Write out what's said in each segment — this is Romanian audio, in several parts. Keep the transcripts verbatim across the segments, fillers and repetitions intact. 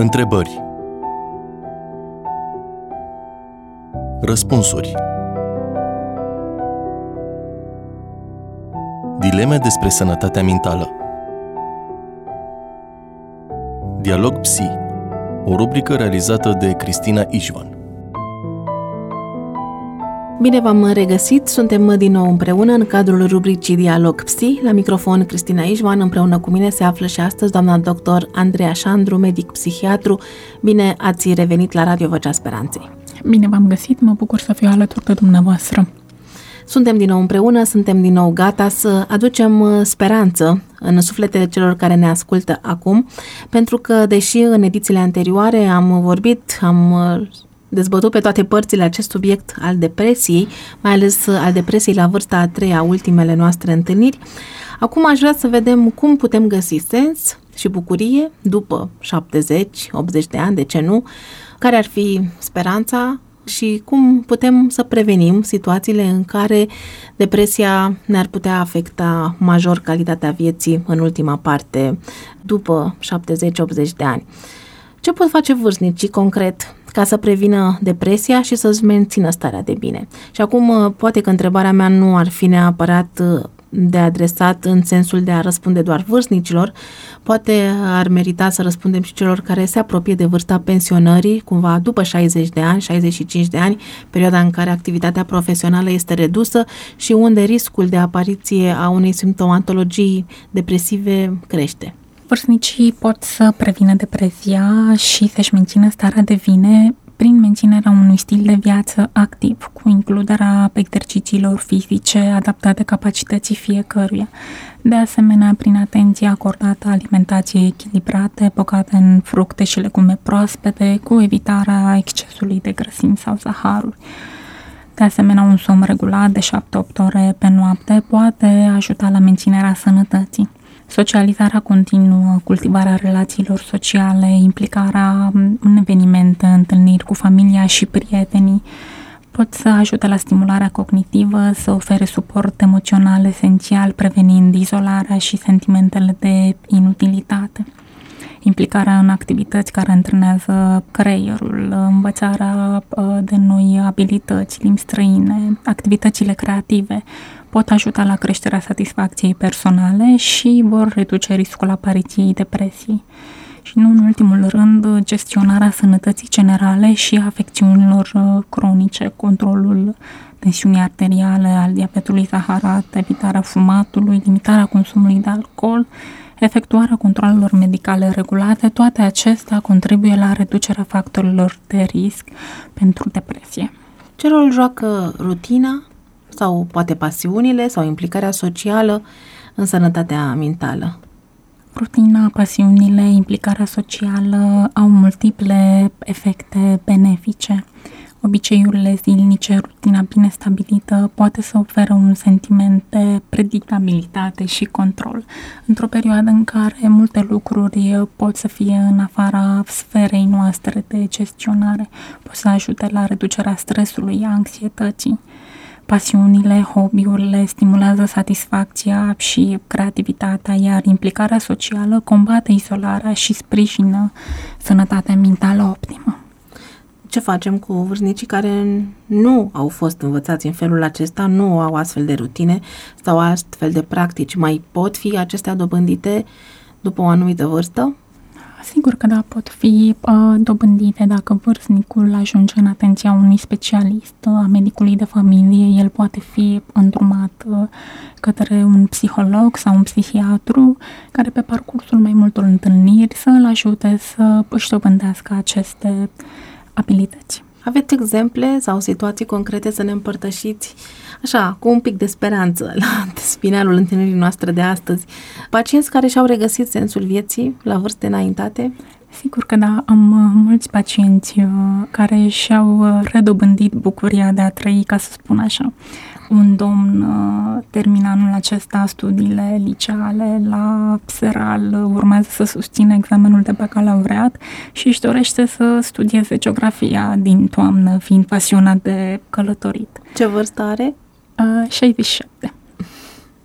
Întrebări. Răspunsuri. Dileme despre sănătatea mentală. Dialog Psi, o rubrică realizată de Cristina Ișvan. Bine v-am regăsit, suntem din nou împreună în cadrul rubricii Dialog Psi. La microfon Cristina Ișvan, împreună cu mine se află și astăzi doamna doctor Andreea Șandru, medic psihiatru. Bine ați revenit la Radio Vocea Speranței. Bine v-am găsit, mă bucur să fiu alături de dumneavoastră. Suntem din nou împreună, suntem din nou gata să aducem speranță în sufletele celor care ne ascultă acum, pentru că, deși în edițiile anterioare am vorbit, am dezbătut pe toate părțile acest subiect al depresiei, mai ales al depresiei la vârsta a treia, ultimele noastre întâlniri, acum aș vrea să vedem cum putem găsi sens și bucurie după șaptezeci optzeci de ani, de ce nu, care ar fi speranța și cum putem să prevenim situațiile în care depresia ne-ar putea afecta major calitatea vieții în ultima parte, după șaptezeci optzeci de ani. Ce pot face vârstnicii concret ca să prevină depresia și să-și mențină starea de bine? Și acum, poate că întrebarea mea nu ar fi neapărat de adresat în sensul de a răspunde doar vârstnicilor, poate ar merita să răspundem și celor care se apropie de vârsta pensionării, cumva după șaizeci de ani, șaizeci și cinci de ani, perioada în care activitatea profesională este redusă și unde riscul de apariție a unei simptomatologii depresive crește. Vârstnicii pot să prevină depresia și să-și mențină starea de bine prin menținerea unui stil de viață activ, cu includerea exercițiilor fizice adaptate capacității fiecăruia. De asemenea, prin atenție acordată alimentației echilibrate, bogate în fructe și legume proaspete, cu evitarea excesului de grăsimi sau zaharuri. De asemenea, un somn regulat de șapte opt ore pe noapte poate ajuta la menținerea sănătății. Socializarea continuă, cultivarea relațiilor sociale, implicarea în evenimente, întâlniri cu familia și prietenii pot să ajute la stimularea cognitivă, să ofere suport emoțional esențial, prevenind izolarea și sentimentele de inutilitate. Implicarea în activități care antrenează creierul, învățarea de noi abilități, limbi străine, activitățile creative pot ajuta la creșterea satisfacției personale și vor reduce riscul apariției depresiei. Și nu în ultimul rând, gestionarea sănătății generale și afecțiunilor cronice, controlul tensiunii arteriale, al diabetului zaharat, evitarea fumatului, limitarea consumului de alcool, efectuarea controalelor medicale regulate, toate acestea contribuie la reducerea factorilor de risc pentru depresie. Ce rol joacă rutina sau poate pasiunile sau implicarea socială în sănătatea mentală? Rutina, pasiunile, implicarea socială au multiple efecte benefice. Obiceiurile zilnice, rutina bine stabilită poate să ofere un sentiment de predictabilitate și control. Într-o perioadă în care multe lucruri pot să fie în afara sferei noastre de gestionare, pot să ajute la reducerea stresului, a anxietății. Pasiunile, hobby-urile stimulează satisfacția și creativitatea, iar implicarea socială combate izolarea și sprijină sănătatea mentală optimă. Ce facem cu vârstnicii care nu au fost învățați în felul acesta, nu au astfel de rutine sau astfel de practici? Mai pot fi acestea dobândite după o anumită vârstă? Sigur că da, pot fi uh, dobândite dacă vârstnicul ajunge în atenția unui specialist, a medicului de familie. El poate fi îndrumat uh, către un psiholog sau un psihiatru care pe parcursul mai multor întâlniri să îl ajute să își dobândească aceste abilități. Aveți exemple sau situații concrete să ne împărtășiți, așa, cu un pic de speranță la spinalul întâlnirii noastre de astăzi? Pacienți care și-au regăsit sensul vieții la vârste înaintate? Sigur că da, am mulți pacienți care și-au redobândit bucuria de a trăi, ca să spun așa. Un domn termină anul acesta studiile liceale la Seral, urmează să susțină examenul de bacalaureat și își dorește să studieze geografia din toamnă, fiind pasionat de călătorit. Ce vârstă are? șaizeci și șapte.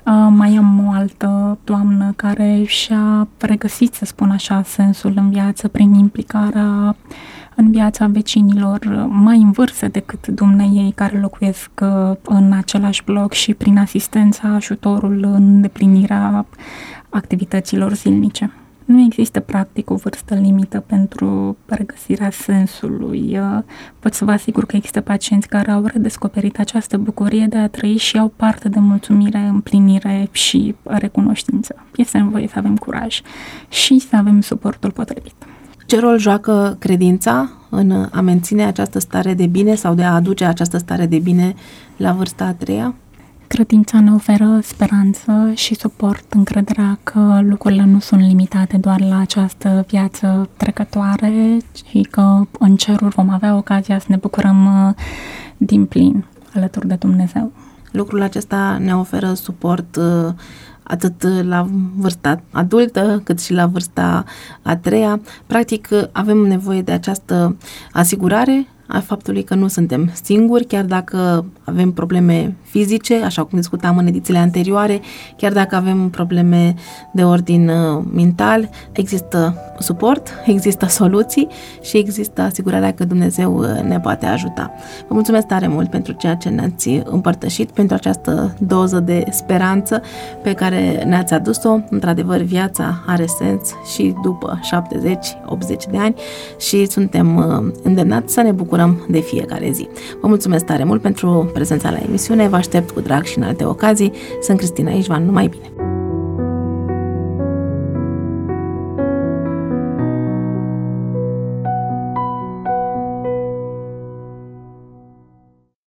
Mai am o altă doamnă care și-a regăsit, să spun așa, sensul în viață prin implicarea în viața vecinilor mai în vârstă decât dumneiei, care locuiesc în același bloc, și prin asistența, ajutorul în îndeplinirea activităților zilnice. Nu există practic o vârstă limită pentru regăsirea sensului. Pot să vă asigur că există pacienți care au redescoperit această bucurie de a trăi și au parte de mulțumire, împlinire și recunoștință. Este nevoie să avem curaj și să avem suportul potrivit. Ce rol joacă credința în a menține această stare de bine sau de a aduce această stare de bine la vârsta a treia? Credința ne oferă speranță și suport, încrederea că lucrurile nu sunt limitate doar la această viață trecătoare și că în ceruri vom avea ocazia să ne bucurăm din plin alături de Dumnezeu. Lucrul acesta ne oferă suport atât la vârsta adultă, cât și la vârsta a treia. Practic, avem nevoie de această asigurare a faptului că nu suntem singuri, chiar dacă avem probleme fizice, așa cum discutam în edițiile anterioare, chiar dacă avem probleme de ordin mental, există suport, există soluții și există asigurarea că Dumnezeu ne poate ajuta. Vă mulțumesc tare mult pentru ceea ce ne-ați împărtășit, pentru această doză de speranță pe care ne-ați adus-o. Într-adevăr, viața are sens și după șaptezeci optzeci de ani și suntem îndemnați să ne bucurăm de fiecare zi. Vă mulțumesc tare mult pentru prezența la emisiune, vă aștept cu drag și în alte ocazii. Sunt Cristina Ișvan, numai bine!